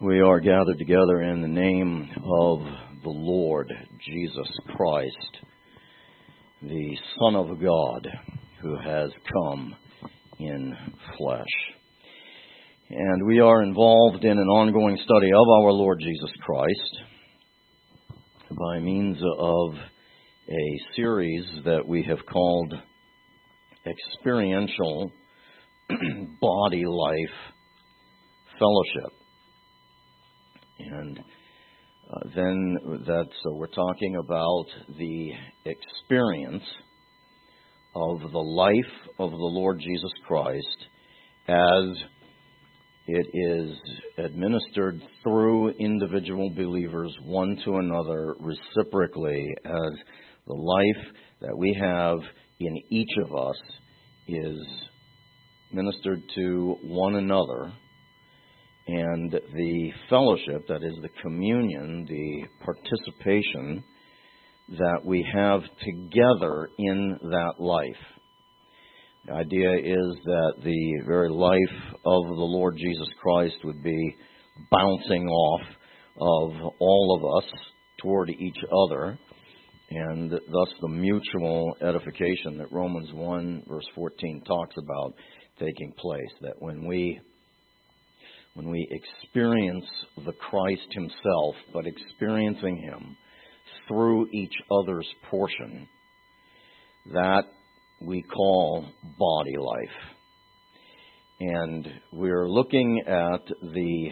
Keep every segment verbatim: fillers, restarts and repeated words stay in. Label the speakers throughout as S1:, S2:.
S1: We are gathered together in the name of the Lord Jesus Christ, the Son of God, who has come in flesh. And we are involved in an ongoing study of our Lord Jesus Christ by means of a series that we have called Experiential Body Life Fellowship. And uh, then that, so we're talking about the experience of the life of the Lord Jesus Christ as it is administered through individual believers, one to another, reciprocally, as the life that we have in each of us is ministered to one another. And the fellowship, that is the communion, the participation that we have together in that life. The idea is that the very life of the Lord Jesus Christ would be bouncing off of all of us toward each other, and thus the mutual edification that Romans one verse fourteen talks about taking place, that when we When we experience the Christ himself, but experiencing him through each other's portion, that we call body life. And we're looking at the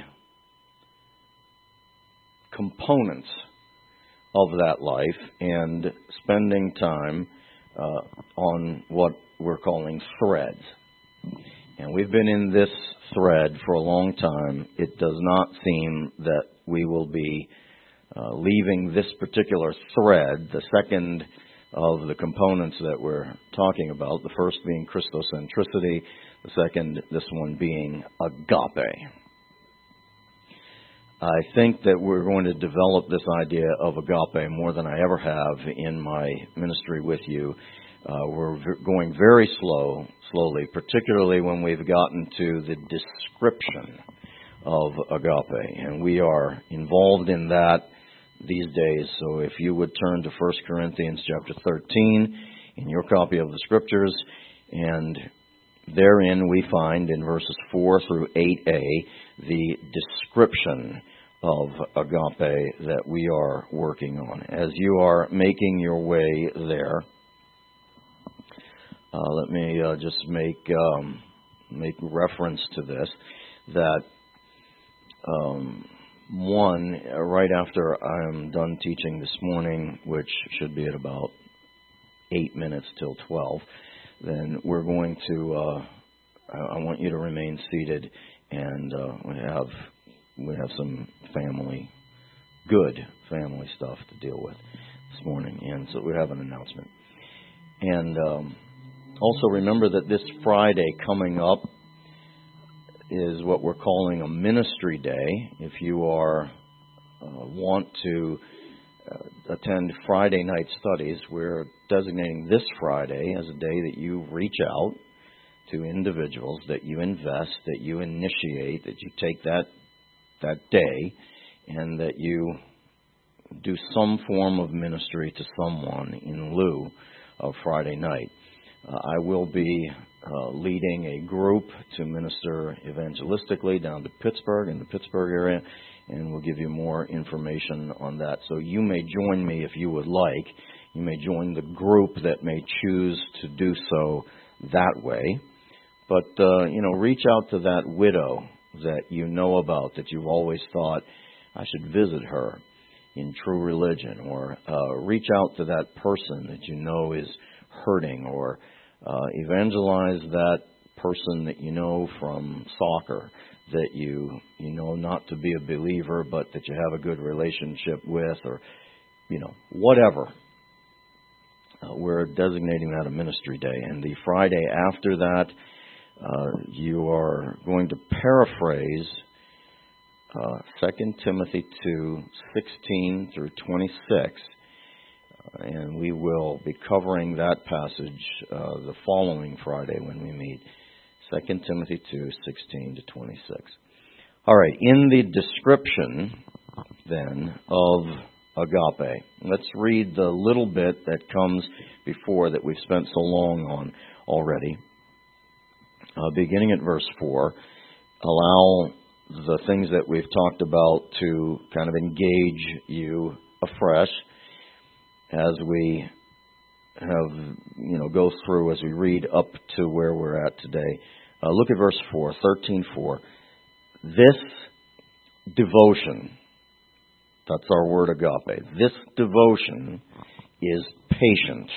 S1: components of that life and spending time uh, on what we're calling threads. And we've been in this thread for a long time. It does not seem that we will be uh, leaving this particular thread, the second of the components that we're talking about, the first being Christocentricity, the second, this one being agape. I think that we're going to develop this idea of agape more than I ever have in my ministry with you. Uh, we're v- going very slow, slowly, particularly when we've gotten to the description of agape. And we are involved in that these days. So if you would turn to First Corinthians chapter thirteen in your copy of the Scriptures, and therein we find in verses four through eight a the description of agape that we are working on. As you are making your way there, Uh, let me uh, just make um, make reference to this, that um, one, right after I'm done teaching this morning, which should be at about eight minutes till twelve, then we're going to, uh, I, I want you to remain seated, and uh, we have we have some family, good family stuff to deal with this morning, and so we have an announcement. And um, also remember that this Friday coming up is what we're calling a ministry day. If you are uh, want to uh, attend Friday night studies, we're designating this Friday as a day that you reach out to individuals, that you invest, that you initiate, that you take that that day, and that you do some form of ministry to someone in lieu of Friday night. Uh, I will be uh, leading a group to minister evangelistically down to Pittsburgh, in the Pittsburgh area, and we'll give you more information on that. So you may join me if you would like. You may join the group that may choose to do so that way. But, uh, you know, reach out to that widow that you know about, that you've always thought, I should visit her in True Religion, or uh, reach out to that person that you know is hurting, or uh, evangelize that person that you know from soccer, that you you know not to be a believer, but that you have a good relationship with, or, you know, whatever. Uh, we're designating that a ministry day. And the Friday after that, uh, you are going to paraphrase uh, Second Timothy two, sixteen through twenty-six. And we will be covering that passage uh, the following Friday when we meet, Second Timothy two, sixteen to twenty-six. All right, in the description, then, of agape, let's read the little bit that comes before that we've spent so long on already. Uh, beginning at verse four, allow the things that we've talked about to kind of engage you afresh as we have, you know, go through, as we read up to where we're at today. Uh, look at verse four, thirteen four. This devotion, that's our word agape, this devotion is patient,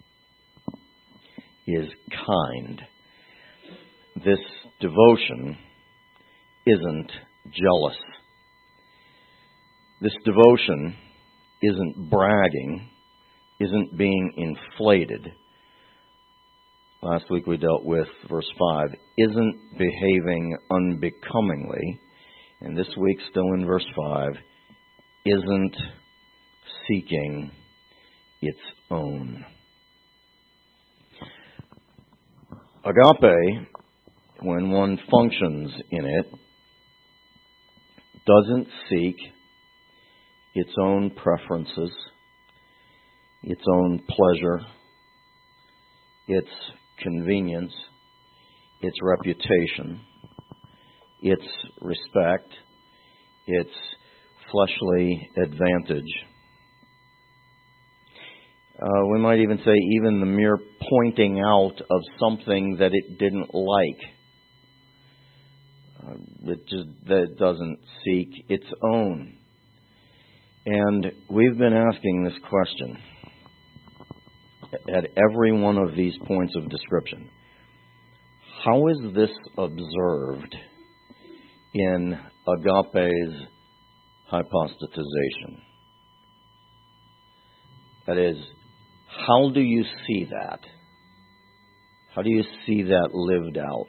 S1: is kind. This devotion isn't jealous. This devotion isn't bragging, isn't being inflated. Last week we dealt with verse five, isn't behaving unbecomingly. And this week, still in verse five, isn't seeking its own. Agape, when one functions in it, doesn't seek its own preferences, its own pleasure, its convenience, its reputation, its respect, its fleshly advantage. Uh, we might even say even the mere pointing out of something that it didn't like. Uh, it just that doesn't seek its own. And we've been asking this question at every one of these points of description. How is this observed in agape's hypostatization? That is, how do you see that? How do you see that lived out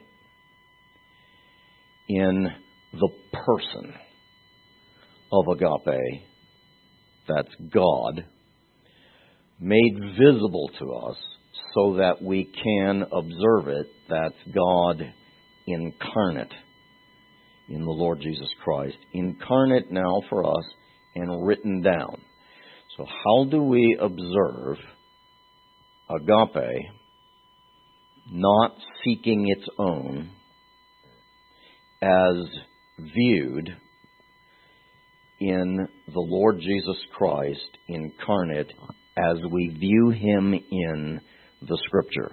S1: in the person of agape? That's God, made visible to us so that we can observe it. That's God incarnate in the Lord Jesus Christ, incarnate now for us and written down. So how do we observe agape not seeking its own as viewed in the Lord Jesus Christ incarnate as we view Him in the Scripture?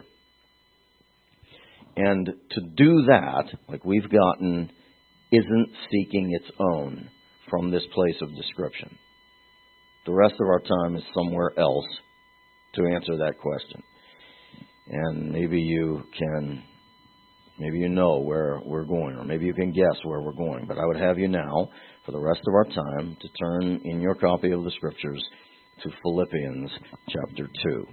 S1: And to do that, like we've gotten, isn't seeking its own from this place of description. The rest of our time is somewhere else to answer that question. And maybe you can, maybe you know where we're going, or maybe you can guess where we're going. But I would have you now, for the rest of our time, to turn in your copy of the Scriptures to Philippians chapter two.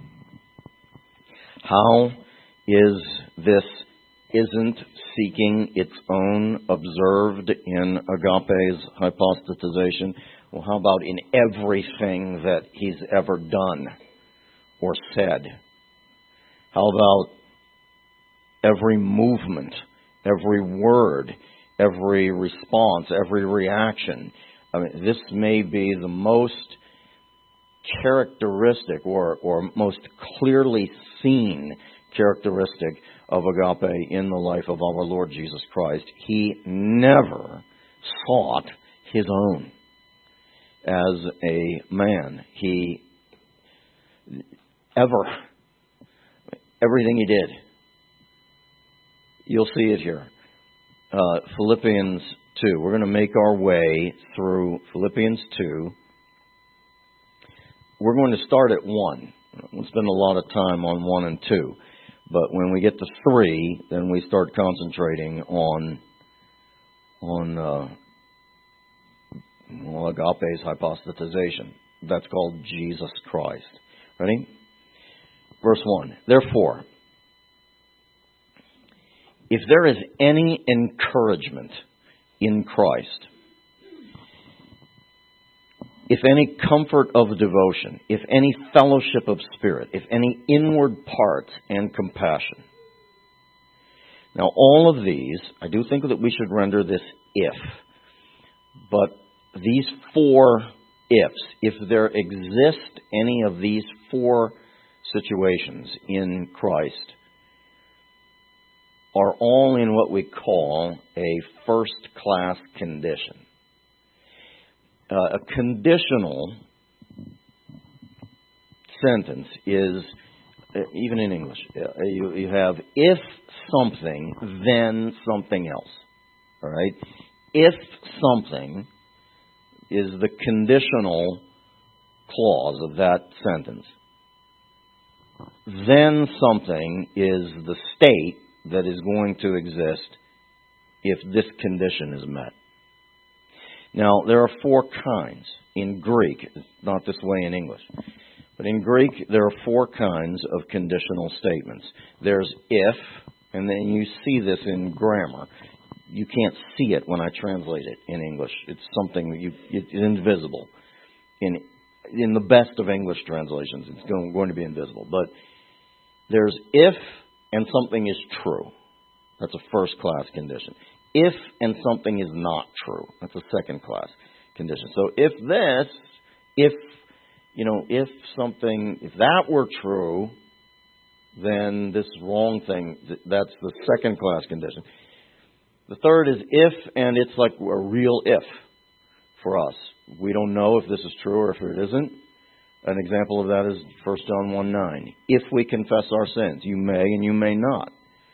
S1: How is this isn't seeking its own observed in agape's hypostatization? Well, how about in everything that he's ever done or said? How about every movement, every word, every response, every reaction? I mean, this may be the most characteristic or, or most clearly seen characteristic of agape in the life of our Lord Jesus Christ. He never sought his own as a man. He ever, everything he did, you'll see it here. Uh, Philippians two. We're going to make our way through Philippians two. We're going to start at one. We'll spend a lot of time on one and two. But when we get to three, then we start concentrating on on uh, well, agape's hypostatization. That's called Jesus Christ. Ready? Verse one. Therefore, if there is any encouragement in Christ, if any comfort of devotion, if any fellowship of spirit, if any inward parts and compassion. Now, all of these, I do think that we should render this if. But these four ifs, if there exist any of these four situations in Christ, are all in what we call a first-class condition. Uh, a conditional sentence is, uh, even in English, uh, you, you have if something, then something else. All right? If something is the conditional clause of that sentence. Then something is the state that is going to exist if this condition is met. Now, there are four kinds in Greek. It's not this way in English. But in Greek, there are four kinds of conditional statements. There's if, and then you see this in grammar. You can't see it when I translate it in English. It's something that you, it's invisible. In in the best of English translations, it's going, going to be invisible. But there's if and something is true. That's a first-class condition. If and something is not true. That's a second-class condition. So if this, if, you know, if something, if that were true, then this wrong thing, that's the second-class condition. The third is if, and it's like a real if for us. We don't know if this is true or if it isn't. An example of that is First John one nine. If we confess our sins, you may and you may not.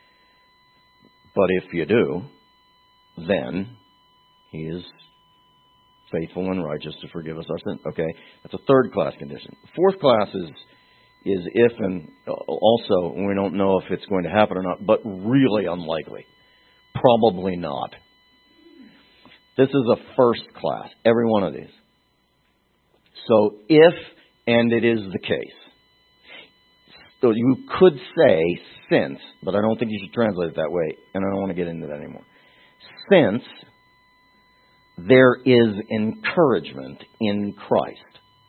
S1: But if you do, then He is faithful and righteous to forgive us our sins. Okay, that's a third class condition. Fourth class is is if, and also we don't know if it's going to happen or not, but really unlikely. Probably not. This is a first class, every one of these. So if, and it is the case. So you could say since, but I don't think you should translate it that way, and I don't want to get into that anymore. Since there is encouragement in Christ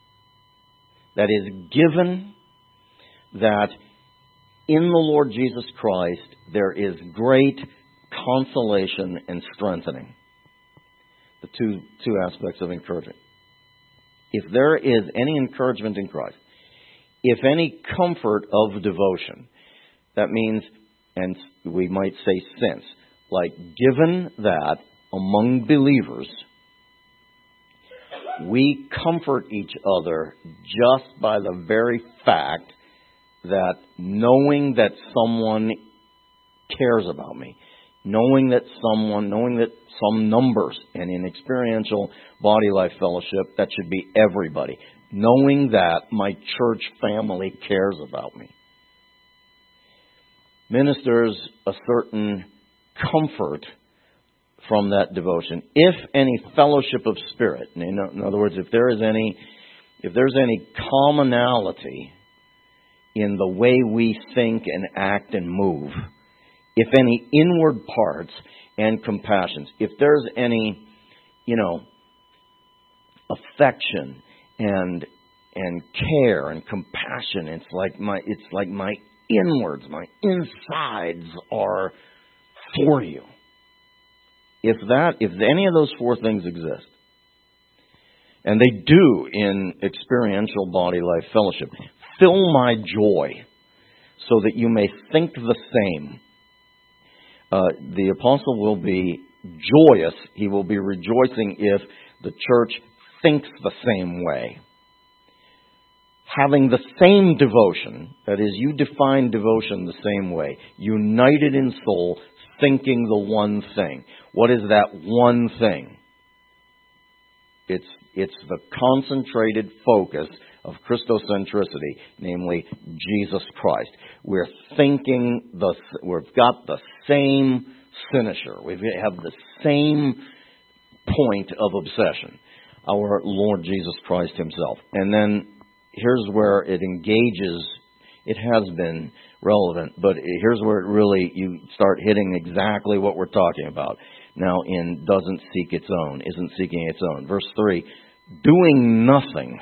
S1: that is given, that in the Lord Jesus Christ there is great consolation and strengthening. The two two aspects of encouragement. If there is any encouragement in Christ, if any comfort of devotion, that means, and we might say since, like given that among believers, we comfort each other just by the very fact that knowing that someone cares about me, knowing that someone, knowing that some numbers, and in experiential body life fellowship, that should be everybody, knowing that my church family cares about me, ministers a certain comfort from that devotion. If any fellowship of spirit, in other words, if there is any, if there's any commonality in the way we think and act and move, if any inward parts and compassions, if there's any, you know, affection and and care and compassion, it's like my it's like my inwards, my insides are for you. If that, if any of those four things exist, and they do in experiential body life fellowship, fill my joy so that you may think the same. Uh, the apostle will be joyous. He will be rejoicing if the church thinks the same way. Having the same devotion, that is, you define devotion the same way, united in soul, thinking the one thing. What is that one thing? It's it's the concentrated focus of Christocentricity, namely Jesus Christ. We're thinking the we've got the same cynosure. We have the same point of obsession, our Lord Jesus Christ Himself. And then here's where it engages. It has been relevant, but here's where it really, you start hitting exactly what we're talking about. Now in doesn't seek its own, isn't seeking its own. Verse three, doing nothing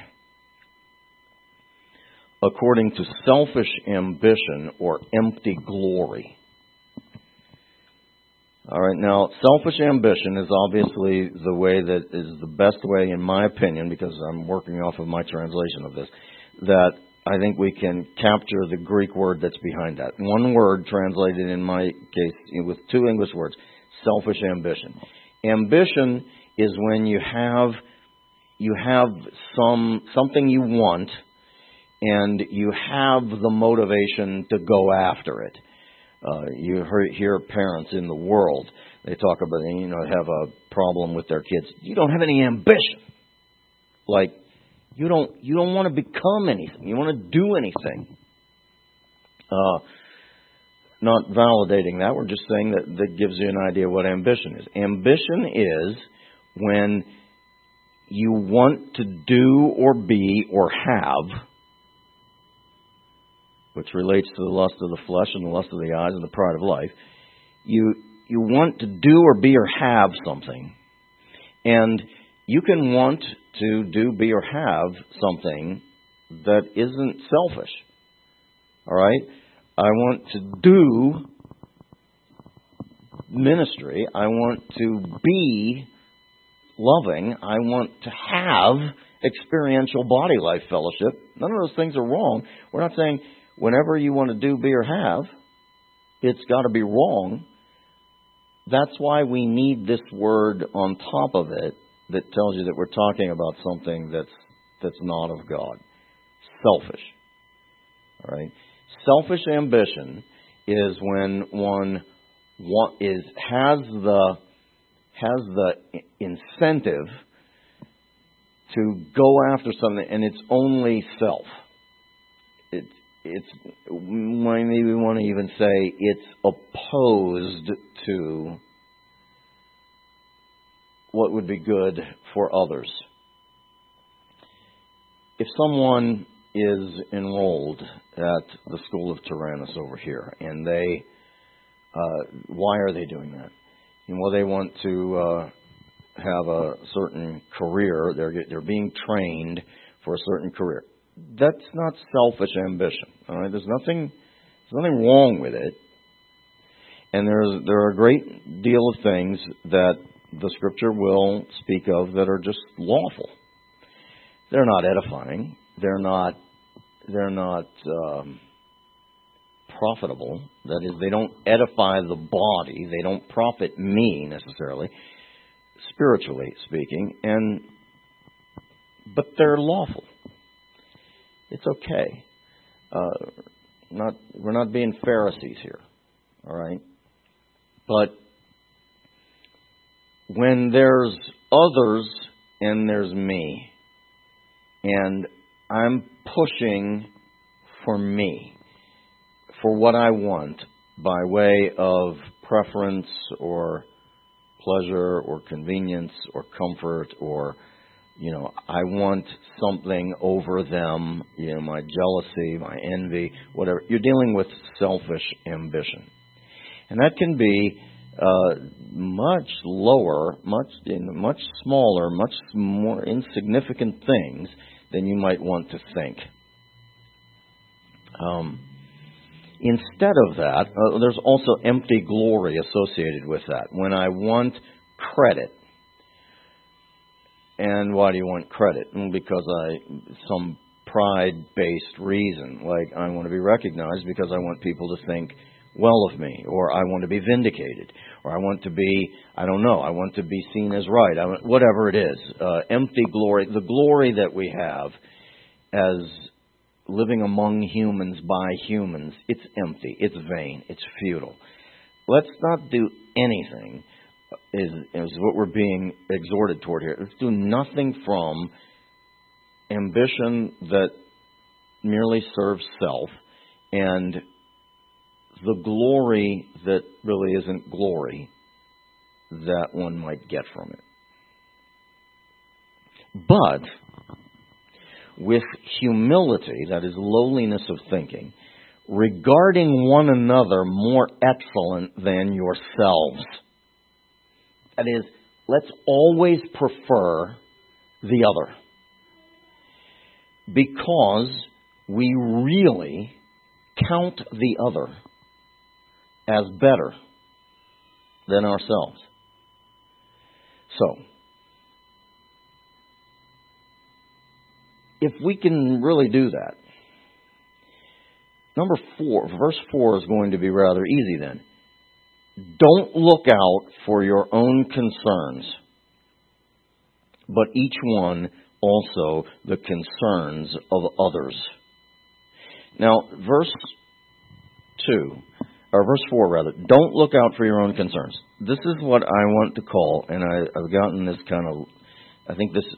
S1: according to selfish ambition or empty glory. All right, now, selfish ambition is obviously the way that is the best way, in my opinion, because I'm working off of my translation of this, that I think we can capture the Greek word that's behind that. One word translated in my case with two English words, selfish ambition. Ambition is when you have you have some something you want and you have the motivation to go after it. Uh, you hear parents in the world, they talk about, you know, have a problem with their kids. You don't have any ambition. Like, you don't you don't want to become anything. You want to do anything. Uh, not validating that. We're just saying that that gives you an idea of what ambition is. Ambition is when you want to do or be or have, which relates to the lust of the flesh and the lust of the eyes and the pride of life. You you want to do or be or have something. And you can want to do, be, or have something that isn't selfish. All right? I want to do ministry. I want to be loving. I want to have experiential body life fellowship. None of those things are wrong. We're not saying whenever you want to do, be, or have, it's got to be wrong. That's why we need this word on top of it that tells you that we're talking about something that's that's not of God. Selfish. All right? Selfish ambition is when one want, is has the has the incentive to go after something, and it's only self. It's It's maybe we want to even say it's opposed to what would be good for others. If someone is enrolled at the School of Tyrannus over here, and they, uh, why are they doing that? And well, they want to uh, have a certain career. They're they're being trained for a certain career. That's not selfish ambition. All right, there's nothing, there's nothing wrong with it, and there's there are a great deal of things that the Scripture will speak of that are just lawful. They're not edifying. They're not. They're not um, profitable. That is, they don't edify the body. They don't profit me necessarily, spiritually speaking. And but they're lawful. It's okay. Uh, not we're not being Pharisees here, all right? But when there's others and there's me, and I'm pushing for me, for what I want, by way of preference or pleasure or convenience or comfort or You know, I want something over them, you know, my jealousy, my envy, whatever. You're dealing with selfish ambition. And that can be uh, much lower, much much smaller, much more insignificant things than you might want to think. Um, instead of that, uh, there's also empty glory associated with that. When I want credit. And why do you want credit? Because I, some pride-based reason, like I want to be recognized because I want people to think well of me, or I want to be vindicated, or I want to be, I don't know, I want to be seen as right, I want, whatever it is. Uh, empty glory, the glory that we have as living among humans by humans, it's empty, it's vain, it's futile. Let's not do anything. Is, is what we're being exhorted toward here. Let's do nothing from ambition that merely serves self and the glory that really isn't glory that one might get from it. But with humility, that is lowliness of thinking, regarding one another more excellent than yourselves. That is, let's always prefer the other. Because we really count the other as better than ourselves. So, if we can really do that, number four, verse four is going to be rather easy then. Don't look out for your own concerns, but each one also the concerns of others. Now, verse two, or verse four rather, don't look out for your own concerns. This is what I want to call, and I, I've gotten this kind of, I think this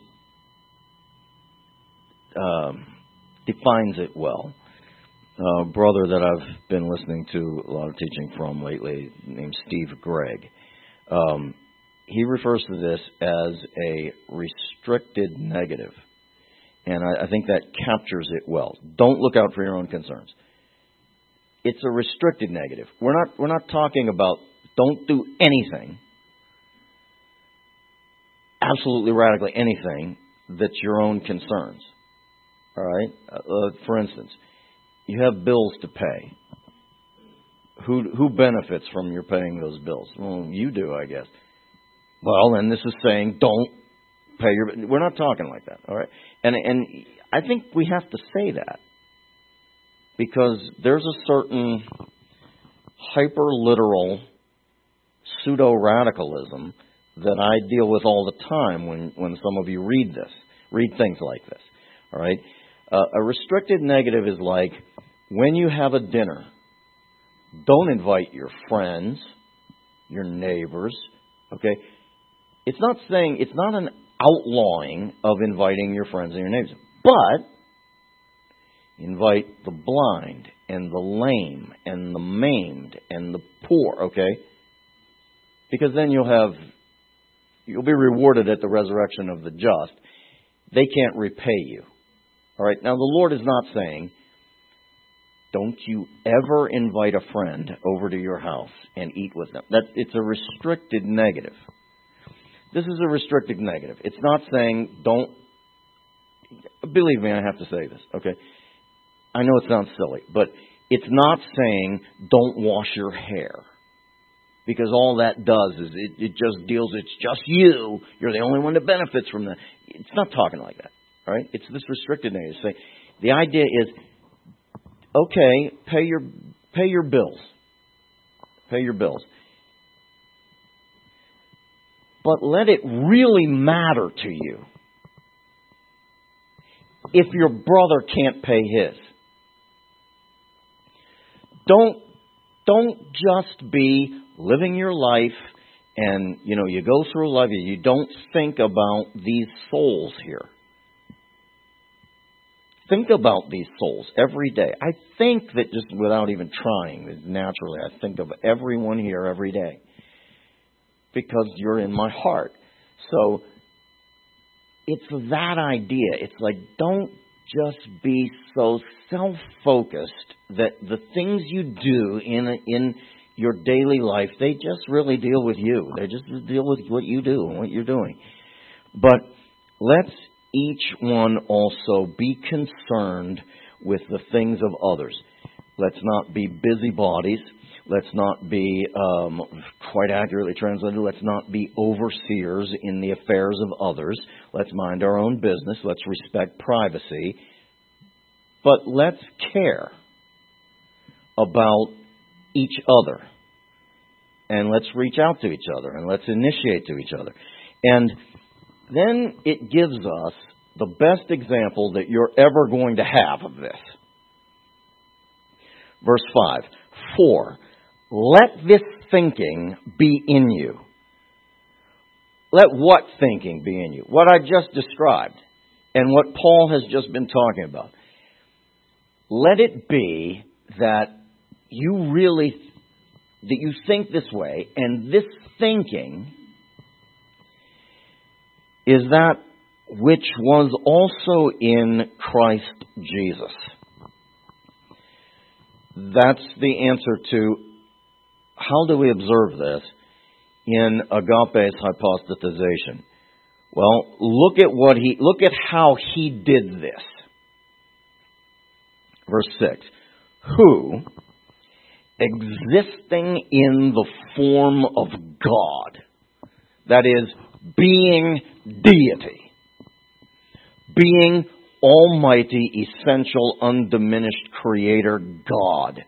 S1: um, defines it well. A brother that I've been listening to a lot of teaching from lately, named Steve Gregg, um, he refers to this as a restricted negative. And I, I think that captures it well. Don't look out for your own concerns. It's a restricted negative. We're not, we're not talking about don't do anything, absolutely radically anything that's your own concerns. All right? Uh, for instance, you have bills to pay. Who who benefits from your paying those bills? Well, you do, I guess. Well, then this is saying don't pay your... We're not talking like that, all right? And and I think we have to say that because there's a certain hyper-literal pseudo-radicalism that I deal with all the time when, when some of you read this, read things like this, all right? Uh, a restricted negative is like when you have a dinner, don't invite your friends, your neighbors, okay? It's not saying, it's not an outlawing of inviting your friends and your neighbors, but invite the blind and the lame and the maimed and the poor, okay? Because then you'll have, you'll be rewarded at the resurrection of the just. They can't repay you. All right, now the Lord is not saying, don't you ever invite a friend over to your house and eat with them. That it's a restricted negative. This is a restricted negative. It's not saying don't, believe me, I have to say this, okay? I know it sounds silly, but it's not saying don't wash your hair. Because all that does is it, it just deals, it's just you. You're the only one that benefits from that. It's not talking like that. All right? It's this restricted negative. Say, the idea is, okay, pay your pay your bills. Pay your bills. But let it really matter to you if your brother can't pay his. Don't don't just be living your life and, you know, you go through life, you don't think about these souls here. Think about these souls every day. I think that just without even trying, naturally, I think of everyone here every day because you're in my heart. So it's that idea. It's like, don't just be so self-focused that the things you do in in your daily life, they just really deal with you. They just deal with what you do and what you're doing. But let's each one also be concerned with the things of others. Let's not be busybodies. Let's not be, um, quite accurately translated, let's not be overseers in the affairs of others. Let's mind our own business. Let's respect privacy. But let's care about each other. And let's reach out to each other. And let's initiate to each other. And then it gives us the best example that you're ever going to have of this. Verse five. For, let this thinking be in you. Let what thinking be in you? What I just described and what Paul has just been talking about. Let it be that you really, that you think this way, and this thinking is that which was also in Christ Jesus. That's the answer to how do we observe this in agape's hypostatization. Well, look at what he look at how he did this. Verse six. Who, existing in the form of God. That is, being deity. Being almighty, essential, undiminished Creator God.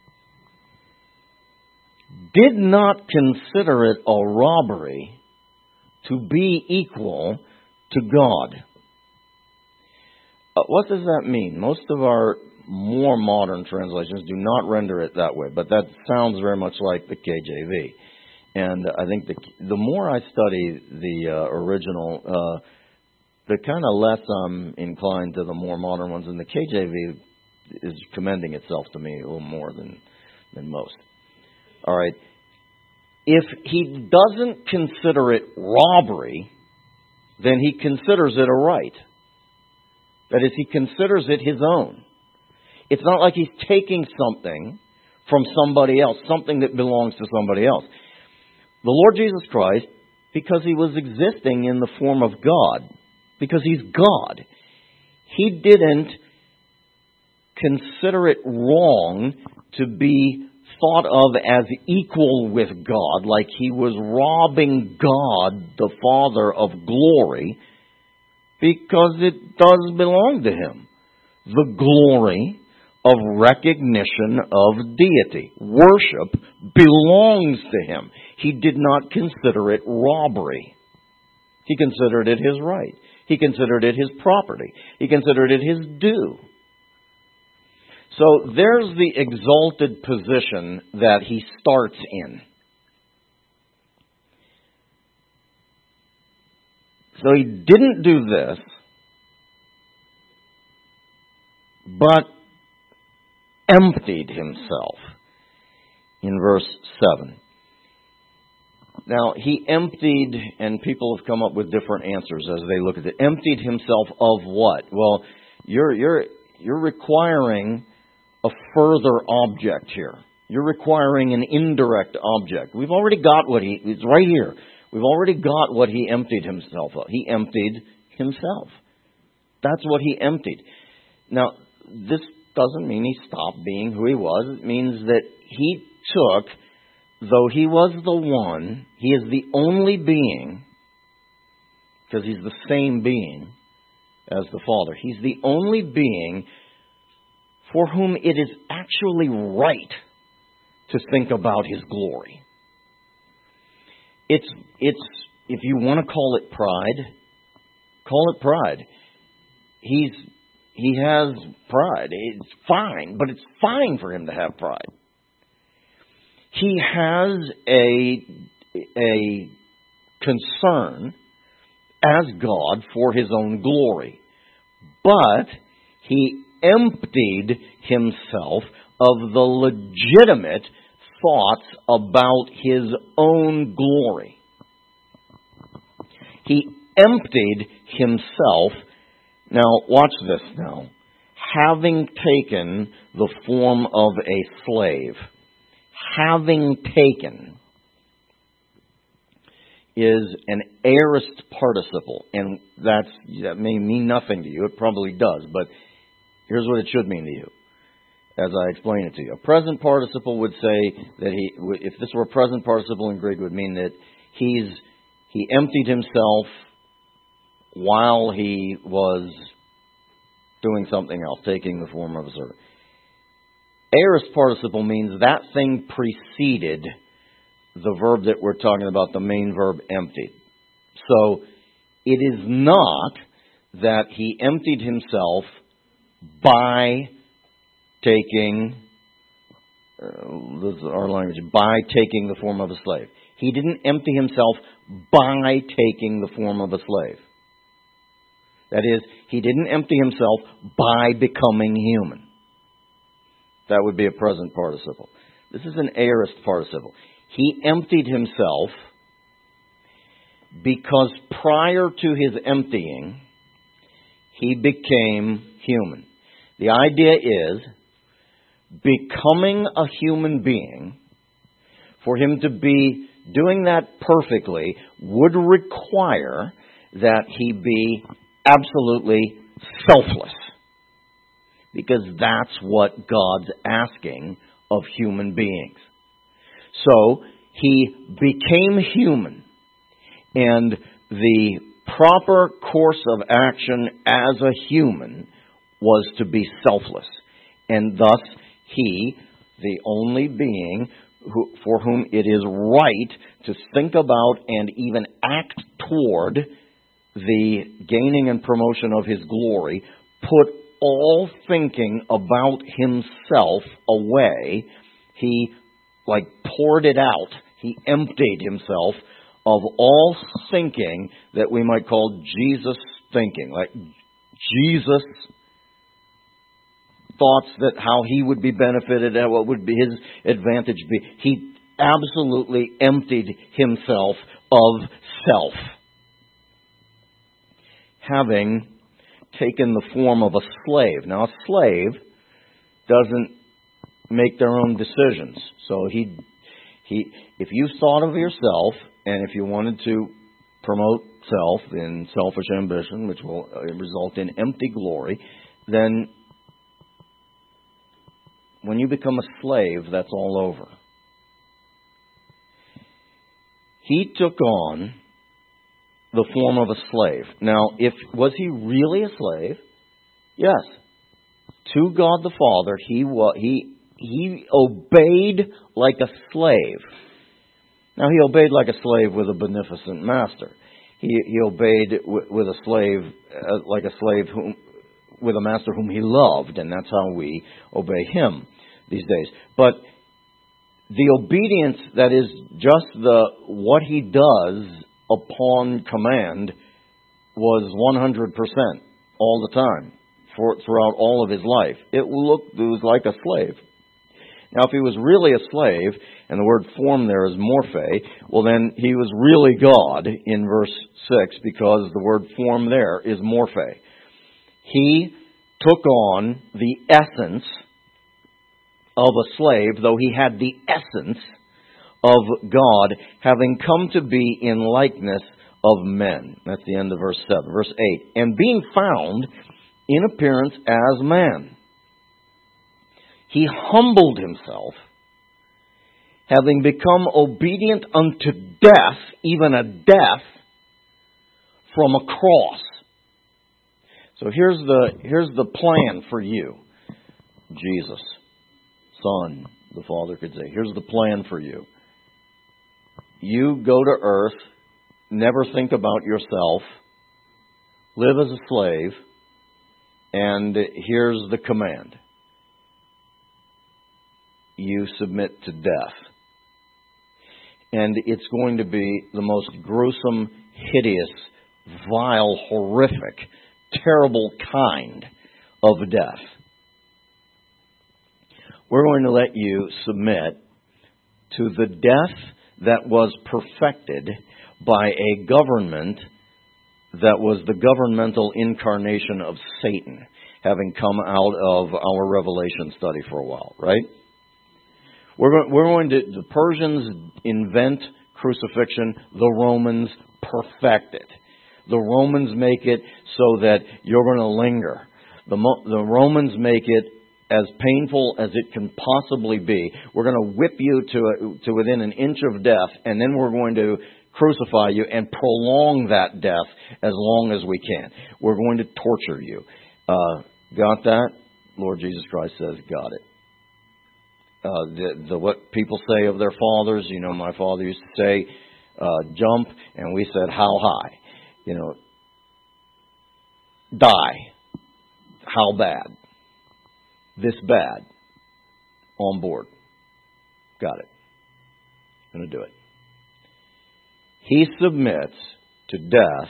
S1: Did not consider it a robbery to be equal to God. Uh, what does that mean? Most of our more modern translations do not render it that way, but that sounds very much like the K J V. And I think the the more I study the uh, original, uh, the kind of less I'm inclined to the more modern ones. And the K J V is commending itself to me a little more than than most. All right. If he doesn't consider it robbery, then he considers it a right. That is, he considers it his own. It's not like he's taking something from somebody else, something that belongs to somebody else. The Lord Jesus Christ, because he was existing in the form of God, because he's God, he didn't consider it wrong to be thought of as equal with God, like he was robbing God, the Father, of glory, because it does belong to him. The glory of recognition of deity. Worship belongs to him. He did not consider it robbery. He considered it his right. He considered it his property. He considered it his due. So there's the exalted position that he starts in. So he didn't do this, but emptied himself in verse seven. Now, he emptied, and people have come up with different answers as they look at it. Emptied himself of what? Well, you're you're you're requiring a further object here. You're requiring an indirect object. We've already got what he, it's right here. We've already got what he emptied himself of. He emptied himself. That's what he emptied. Now, this doesn't mean he stopped being who he was. It means that he took, though he was the one, he is the only being, because he's the same being as the Father. He's the only being for whom it is actually right to think about his glory. It's, it's, if you want to call it pride, call it pride. He's, he has pride. It's fine, but it's fine for him to have pride. He has a, a concern as God for his own glory. But he emptied himself of the legitimate thoughts about his own glory. He emptied himself. Now, watch this now. Having taken the form of a slave. Having taken is an aorist participle. And that's, that may mean nothing to you. It probably does. But here's what it should mean to you, as I explain it to you. A present participle would say that he, if this were a present participle in Greek, it would mean that he's he emptied himself while he was doing something else, taking the form of a servant. Aorist participle means that thing preceded the verb that we're talking about, the main verb emptied. So it is not that he emptied himself by taking, uh, this is our language, by taking the form of a slave. He didn't empty himself by taking the form of a slave. That is, he didn't empty himself by becoming human. That would be a present participle. This is an aorist participle. He emptied himself because prior to his emptying, he became human. The idea is, becoming a human being, for him to be doing that perfectly, would require that he be absolutely selfless. Because that's what God's asking of human beings. So he became human, and the proper course of action as a human was to be selfless. And thus he, the only being who, for whom it is right to think about and even act toward the gaining and promotion of his glory, put all thinking about himself away. He, like, poured it out. He emptied himself of all thinking that we might call Jesus thinking. Like, Jesus thoughts that how he would be benefited and what would be his advantage be. He absolutely emptied himself of self, having taken the form of a slave. Now, a slave doesn't make their own decisions. So he, he, if you thought of yourself, and if you wanted to promote self in selfish ambition, which will result in empty glory, then when you become a slave, that's all over. He took on the form of a slave. Now, if was he really a slave? Yes. To God the Father, he was, he he obeyed like a slave. Now, he obeyed like a slave with a beneficent master. He he obeyed w- with a slave uh, like a slave whom, with a master whom he loved, and that's how we obey him these days. But the obedience that is just the what he does upon command was one hundred percent all the time for throughout all of his life. It looked it was like a slave. Now, if he was really a slave, and the word form there is morphe, well then he was really God in verse six, because the word form there is morphe. He took on the essence of a slave, though he had the essence of God, having come to be in likeness of men. That's the end of verse seven. Verse eight. And being found in appearance as man, he humbled himself, having become obedient unto death, even a death from a cross. So here's the here's the plan for you, Jesus, Son, the Father could say. Here's the plan for you. You go to earth, never think about yourself, live as a slave, and here's the command. You submit to death. And it's going to be the most gruesome, hideous, vile, horrific, terrible kind of death. We're going to let you submit to the death that was perfected by a government that was the governmental incarnation of Satan, having come out of our Revelation study for a while, right? We're going, we're going to, the Persians invent crucifixion, the Romans perfect it. The Romans make it so that you're going to linger. The, the Romans make it as painful as it can possibly be. We're going to whip you to a, to within an inch of death, and then we're going to crucify you and prolong that death as long as we can. We're going to torture you. Uh, got that? Lord Jesus Christ says, got it. Uh, the, the what people say of their fathers, you know, my father used to say, uh, jump, and we said, how high? You know, die. How bad? This bad. On board. Got it. I'm going to do it. He submits to death.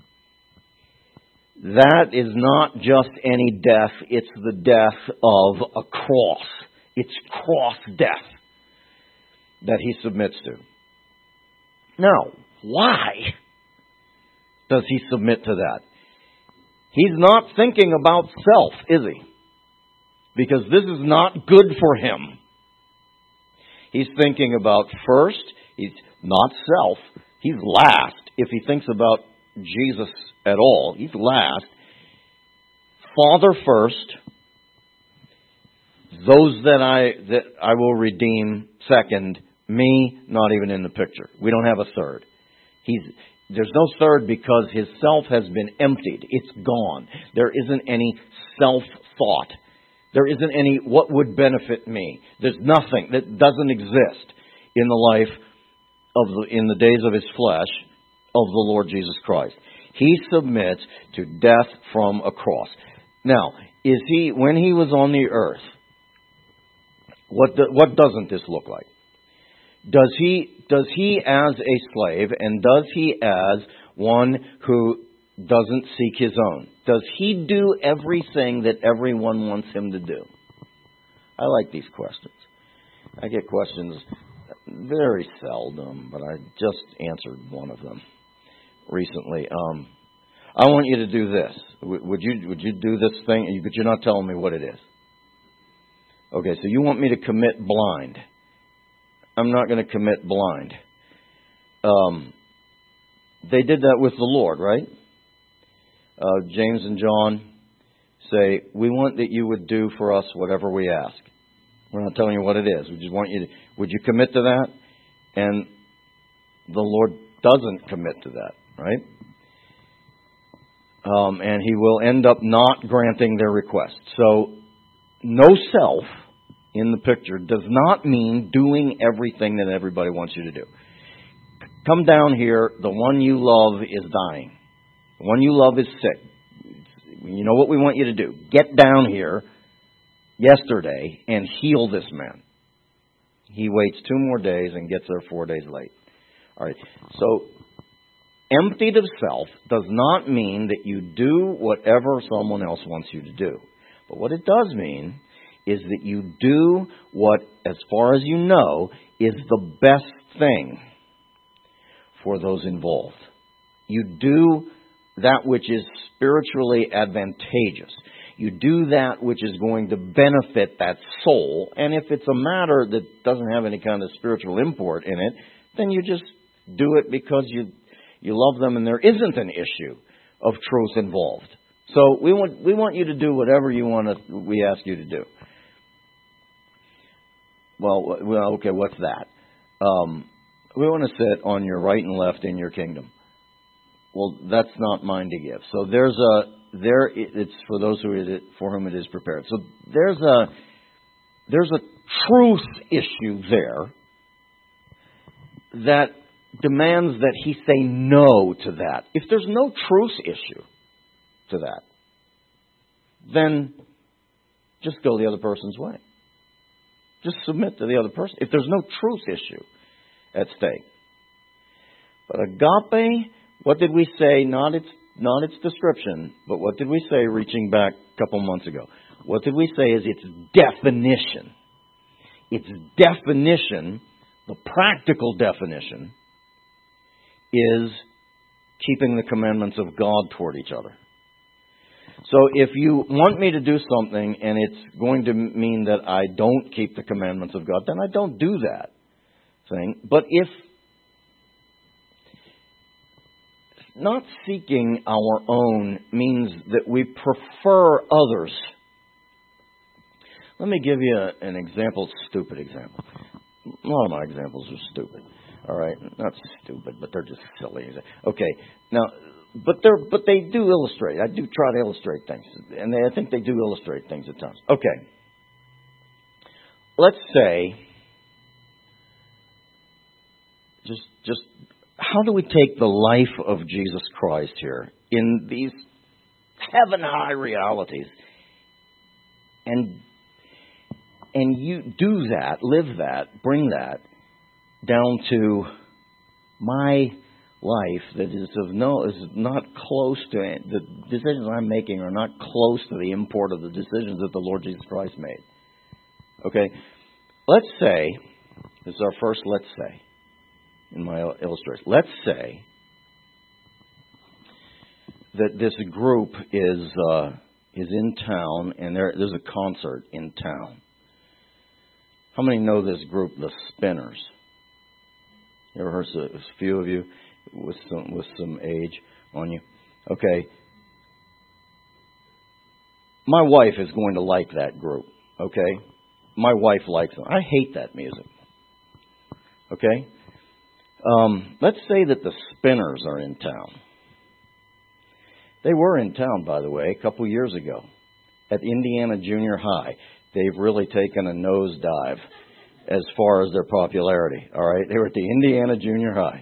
S1: That is not just any death, it's the death of a cross. It's cross death that he submits to. Now, why does he submit to that? He's not thinking about self, is he? Because this is not good for him. He's thinking about first, he's not self, he's last. If he thinks about Jesus at all, he's last. Father first, those that I that I will redeem second, me not even in the picture. We don't have a third. He's there's no third because his self has been emptied. It's gone. There isn't any self-thought. There isn't any what would benefit me. There's nothing that doesn't exist in the life of the, in the days of his flesh of the Lord Jesus Christ. He submits to death from a cross. Now, is he when he was on the earth? What do, what doesn't this look like? Does he does he as a slave, and does he as one who doesn't seek his own? Does he do everything that everyone wants him to do? I like these questions. I get questions very seldom, but I just answered one of them recently. Um, I want you to do this. Would you would you do this thing? But you're not telling me what it is. Okay, so you want me to commit blind. I'm not going to commit blind. Um, they did that with the Lord, right? Uh, James and John say, we want that you would do for us whatever we ask. We're not telling you what it is. We just want you to, would you commit to that? And the Lord doesn't commit to that, right? Um, and he will end up not granting their request. So, no self in the picture does not mean doing everything that everybody wants you to do. Come down here, the one you love is dying. The one you love is sick. You know what we want you to do. Get down here yesterday and heal this man. He waits two more days and gets there four days late. All right. So, emptied of self does not mean that you do whatever someone else wants you to do. But what it does mean is that you do what, as far as you know, is the best thing for those involved. You do that which is spiritually advantageous. You do that which is going to benefit that soul. And if it's a matter that doesn't have any kind of spiritual import in it, then you just do it because you you love them and there isn't an issue of truth involved. So we want we want you to do whatever you want to, we ask you to do. Well, well, okay, what's that? Um, we want to sit on your right and left in your kingdom. Well, that's not mine to give. So there's a there. It's for those who it, for whom it is prepared. So there's a there's a truth issue there that demands that he say no to that. If there's no truth issue to that, then just go the other person's way. Just submit to the other person. If there's no truth issue at stake. But agape, what did we say? Not its not its description, but what did we say reaching back a couple months ago? What did we say is its definition. Its definition, the practical definition, is keeping the commandments of God toward each other. So if you want me to do something and it's going to mean that I don't keep the commandments of God, then I don't do that thing. But if not seeking our own means that we prefer others. Let me give you a, an example, stupid example. A lot of my examples are stupid. All right, not stupid, but they're just silly. Okay, now, but they're but they do illustrate. I do try to illustrate things, and they, I think they do illustrate things at times. Okay, let's say, just just how do we take the life of Jesus Christ here in these heaven high realities, and and you do that, live that, bring that down to my life that is of no is not close to it. The decisions I'm making are not close to the import of the decisions that the Lord Jesus Christ made. Okay, let's say this is our first. Let's say in my illustration, let's say that this group is uh, is in town and there there's a concert in town. How many know this group, the Spinners? You ever heard of a few of you with some with some age on you? Okay. My wife is going to like that group. Okay. my wife likes them. I hate that music. Okay? Um, let's say that the Spinners are in town. They were in town, by the way, a couple years ago at Indiana Junior High. They've really taken a nosedive as far as their popularity. All right? They were at the Indiana Junior High.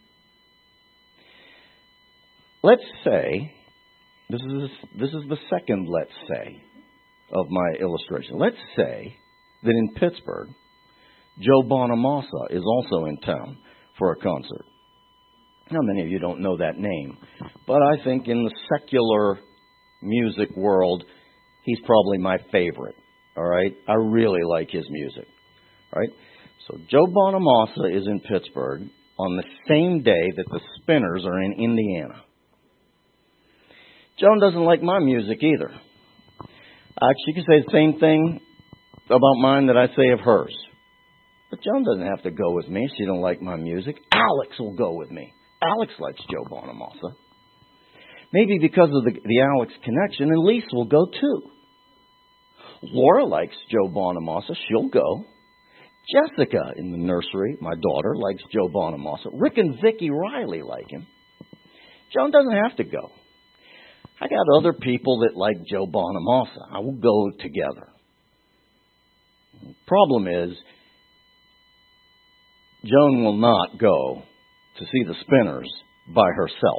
S1: Let's say, this is this is the second let's say of my illustration. Let's say that in Pittsburgh, Joe Bonamassa is also in town for a concert. Now, many of you don't know that name, but I think in the secular music world, he's probably my favorite. All right? I really like his music. All right? So Joe Bonamassa is in Pittsburgh on the same day that the Spinners are in Indiana. Joan doesn't like my music either. Actually, you can say the same thing about mine that I say of hers. But Joan doesn't have to go with me if she don't like my music. Alex will go with me. Alex likes Joe Bonamassa. Maybe because of the, the Alex connection, Elise will go too. Laura likes Joe Bonamassa. She'll go. Jessica in the nursery, my daughter, likes Joe Bonamassa. Rick and Vicki Riley like him. Joan doesn't have to go. I got other people that like Joe Bonamassa. I will go together. The problem is, Joan will not go to see the Spinners by herself.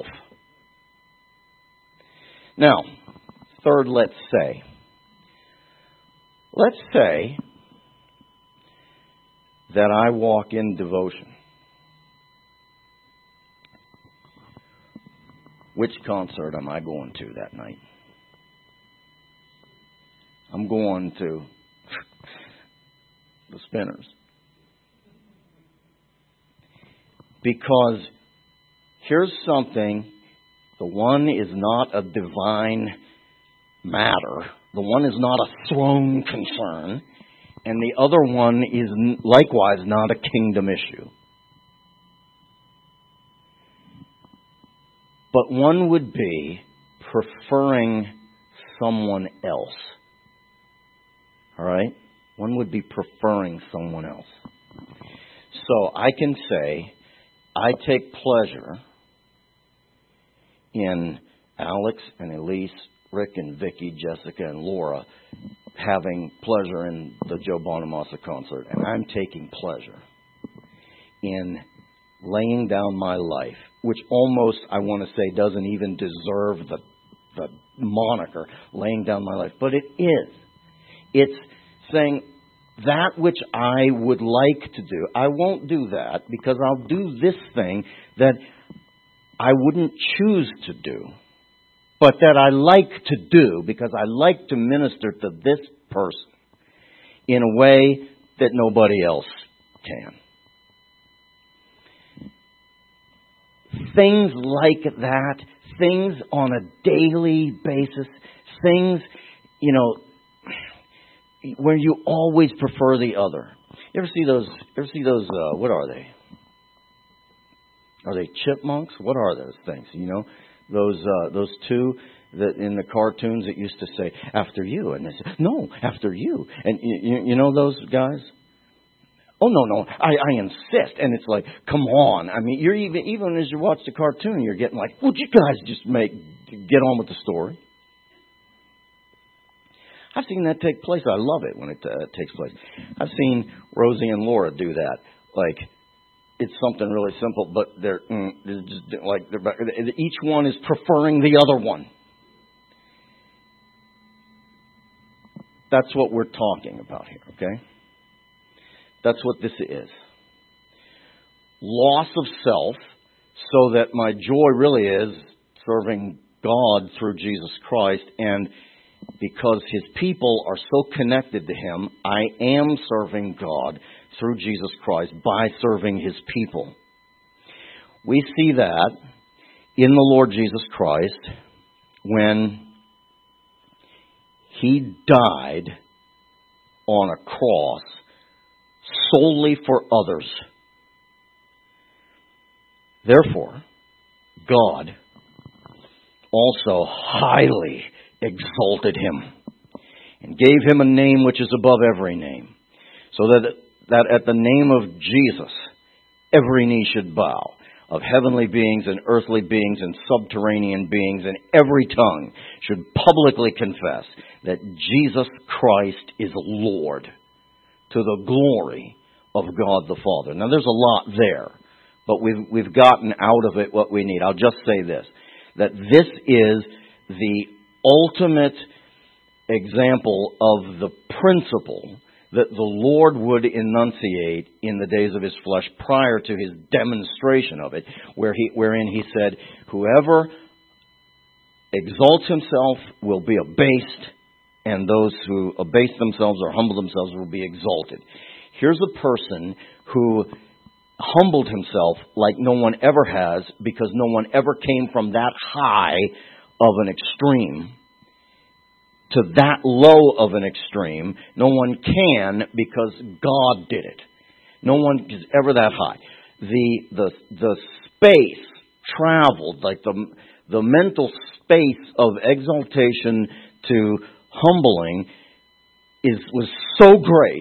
S1: Now, third, let's say. Let's say that I walk in devotion. Which concert am I going to that night? I'm going to the Spinners. Because here's something, the one is not a divine matter. The one is not a throne concern. And the other one is likewise not a kingdom issue. But one would be preferring someone else. All right? One would be preferring someone else. So I can say, I take pleasure in Alex and Elise, Rick and Vicki, Jessica and Laura having pleasure in the Joe Bonamassa concert. And I'm taking pleasure in laying down my life, which almost, I want to say, doesn't even deserve the, the moniker, laying down my life. But it is. It's saying that which I would like to do. I won't do that because I'll do this thing that I wouldn't choose to do, but that I like to do because I like to minister to this person in a way that nobody else can. Things like that, things on a daily basis, things, you know, where you always prefer the other. You ever see those, ever see those, uh, what are they? Are they chipmunks? What are those things? You know, those, uh, those two that in the cartoons that used to say, after you. And they say, no, after you. And you, you know those guys? Oh, no, no, I, I insist. And it's like, come on. I mean, you're even, even as you watch the cartoon, you're getting like, would you guys just make, get on with the story? I've seen that take place. I love it when it uh, takes place. I've seen Rosie and Laura do that. Like, it's something really simple, but they're, mm, they're just like, they're, each one is preferring the other one. That's what we're talking about here, okay? That's what this is. Loss of self, so that my joy really is serving God through Jesus Christ, and because His people are so connected to Him, I am serving God through Jesus Christ by serving His people. We see that in the Lord Jesus Christ when He died on a cross solely for others. Therefore, God also highly exalted Him and gave Him a name which is above every name, So that, that at the name of Jesus, every knee should bow, of heavenly beings and earthly beings and subterranean beings, and every tongue should publicly confess that Jesus Christ is Lord, to the glory of God the Father. Now there's a lot there, but we've, we've gotten out of it what we need. I'll just say this, that this is the ultimate example of the principle that the Lord would enunciate in the days of His flesh prior to His demonstration of it, where he, wherein He said, whoever exalts himself will be abased, and those who abase themselves or humble themselves will be exalted. Here's a person who humbled himself like no one ever has, because no one ever came from that high of an extreme to that low of an extreme. No one can, because God did it. No one is ever that high. The the the space traveled, like the the mental space of exaltation to humbling is was so great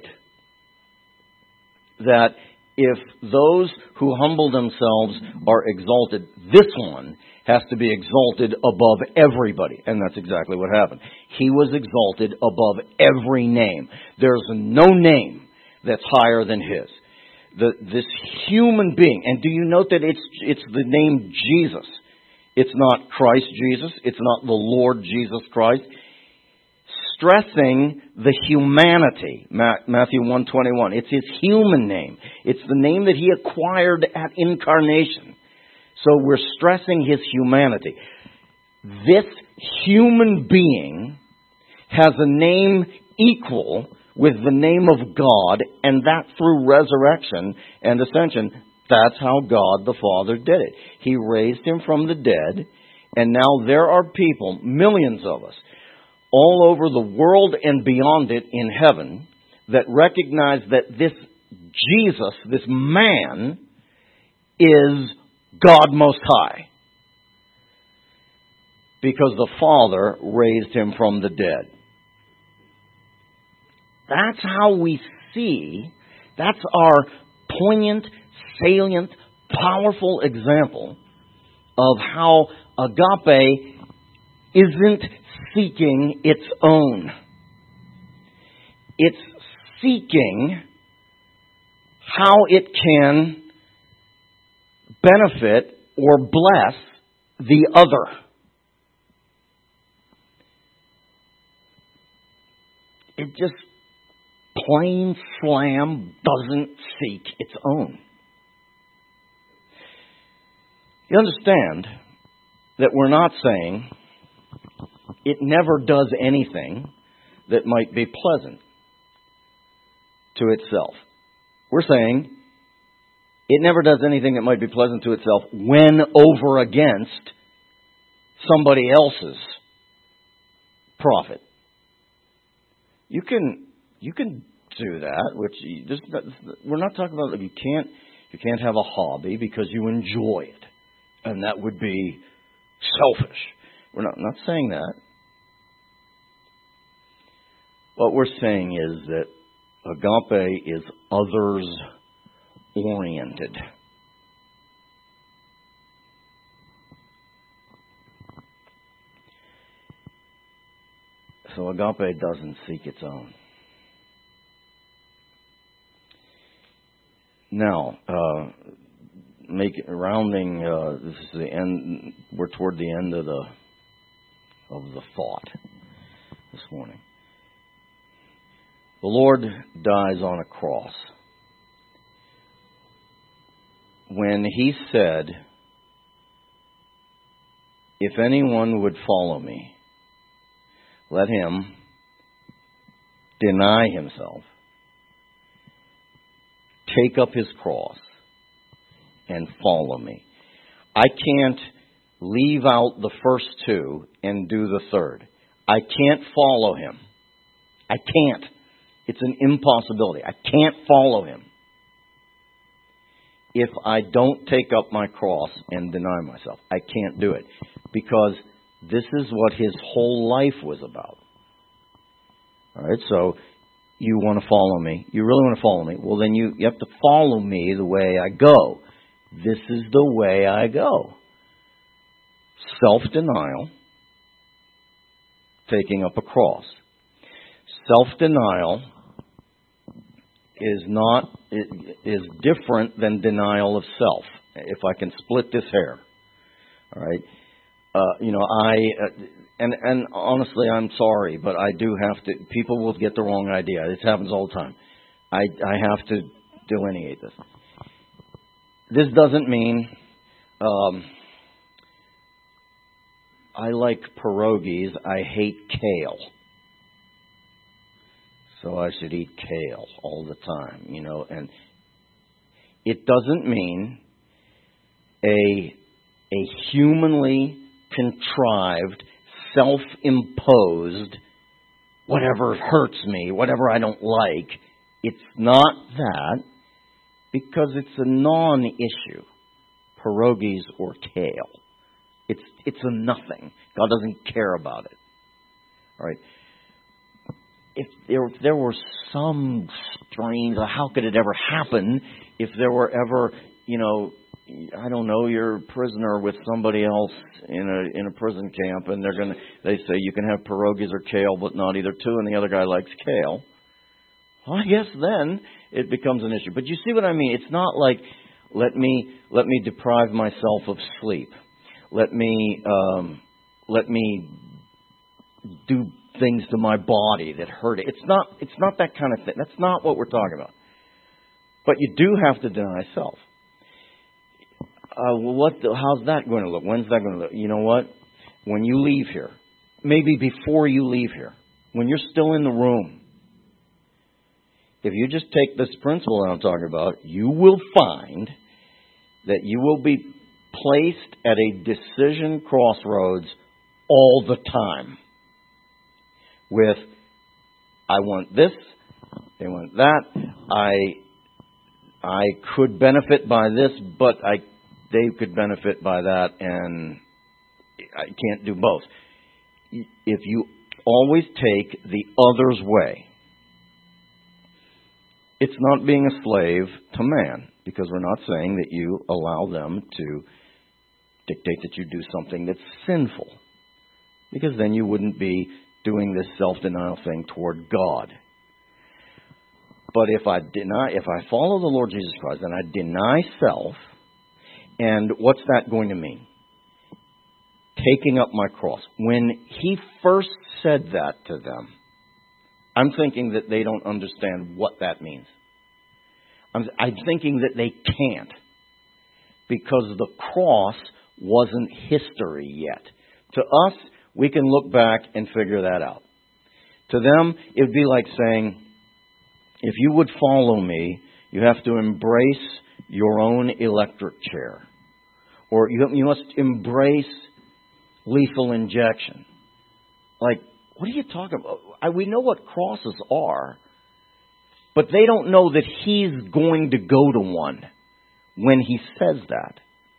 S1: that if those who humble themselves are exalted, this one has to be exalted above everybody. And that's exactly what happened. He was exalted above every name. There's no name that's higher than His. The, this human being, and do you note that it's it's the name Jesus? It's not Christ Jesus. It's not the Lord Jesus Christ. Stressing the humanity, Matthew one twenty-one. It's His human name. It's the name that He acquired at incarnation. So we're stressing His humanity. This human being has a name equal with the name of God, and that through resurrection and ascension. That's how God the Father did it. He raised Him from the dead, and now there are people, millions of us, all over the world and beyond it in heaven, that recognize that this Jesus, this man, is God Most High, because the Father raised Him from the dead. That's how we see, that's our poignant, salient, powerful example of how agape isn't seeking its own. It's seeking how it can benefit or bless the other. It just plain slam doesn't seek its own. You understand that we're not saying it never does anything that might be pleasant to itself. We're saying it never does anything that might be pleasant to itself when over against somebody else's profit. You can you can do that, which you just, we're not talking about. You can't you can't have a hobby because you enjoy it, and that would be selfish. We're not not saying that. What we're saying is that agape is others-oriented. So agape doesn't seek its own. Now, uh, make rounding. Uh, this is the end. We're toward the end of the of the thought this morning. The Lord dies on a cross. When He said, "If anyone would follow me, let him deny himself, take up his cross, and follow me." I can't leave out the first two and do the third. I can't follow Him. I can't. It's an impossibility. I can't follow Him if I don't take up my cross and deny myself. I can't do it, because this is what His whole life was about. All right, so you want to follow me. You really want to follow me. Well, then you, you have to follow me the way I go. This is the way I go. Self-denial, taking up a cross. Self-denial is not is different than denial of self. If I can split this hair, all right. Uh, you know, I uh, and and honestly, I'm sorry, but I do have to. People will get the wrong idea. This happens all the time. I I have to delineate this. This doesn't mean um, I like pierogies. I hate kale. So I should eat kale all the time, you know. And it doesn't mean a a humanly contrived, self-imposed, whatever hurts me, whatever I don't like. It's not that, because it's a non-issue, pierogies or kale. It's it's a nothing. God doesn't care about it. All right. If there, if there were some strange, how could it ever happen if there were ever, you know, I don't know, you're a prisoner with somebody else in a in a prison camp, and they're gonna they say you can have pierogies or kale, but not either two, and the other guy likes kale. Well, I guess then it becomes an issue. But you see what I mean? It's not like let me let me deprive myself of sleep. Let me um, let me do things to my body that hurt it. It's not it's not that kind of thing. That's not what we're talking about. But you do have to deny self. Uh, well, what? How's that going to look? When's that going to look? You know what? When you leave here, maybe before you leave here, when you're still in the room, if you just take this principle that I'm talking about, you will find that you will be placed at a decision crossroads all the time. With, I want this, they want that, I I could benefit by this, but I they could benefit by that, and I can't do both. If you always take the other's way, it's not being a slave to man, because we're not saying that you allow them to dictate that you do something that's sinful, because then you wouldn't be doing this self-denial thing toward God. But if I deny, if I follow the Lord Jesus Christ, then I deny self, and what's that going to mean? Taking up my cross. When he first said that to them, I'm thinking that they don't understand what that means. I'm, I'm thinking that they can't, because the cross wasn't history yet. To us, we can look back and figure that out. To them, it would be like saying, if you would follow me, you have to embrace your own electric chair. Or you, you must embrace lethal injection. Like, what are you talking about? I, we know what crosses are, but they don't know that he's going to go to one when he says that.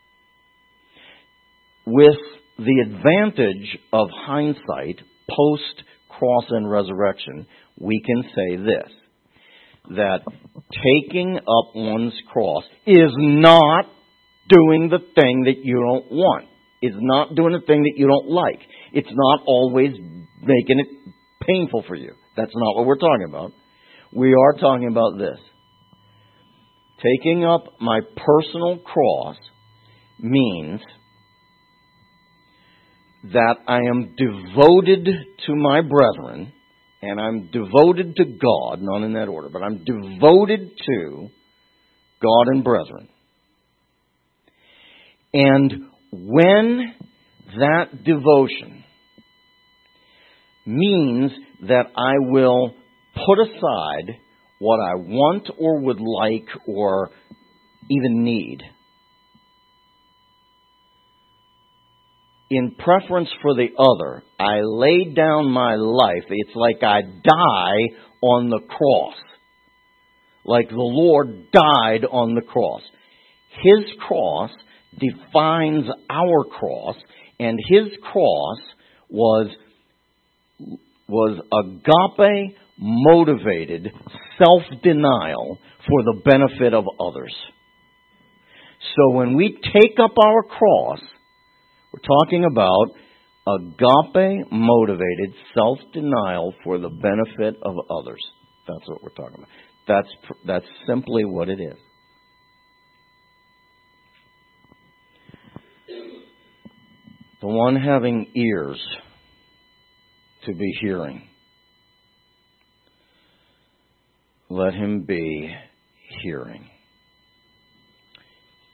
S1: With the advantage of hindsight, post-cross and resurrection, we can say this, that taking up one's cross is not doing the thing that you don't want. It's not doing the thing that you don't like. It's not always making it painful for you. That's not what we're talking about. We are talking about this. Taking up my personal cross means that I am devoted to my brethren, and I'm devoted to God, not in that order, but I'm devoted to God and brethren. And when that devotion means that I will put aside what I want or would like or even need in preference for the other, I lay down my life. It's like I die on the cross. Like the Lord died on the cross. His cross defines our cross, and his cross was, was agape motivated self-denial for the benefit of others. So when we take up our cross, we're talking about agape-motivated self-denial for the benefit of others. That's what we're talking about. That's that's simply what it is. The one having ears to be hearing, let him be hearing.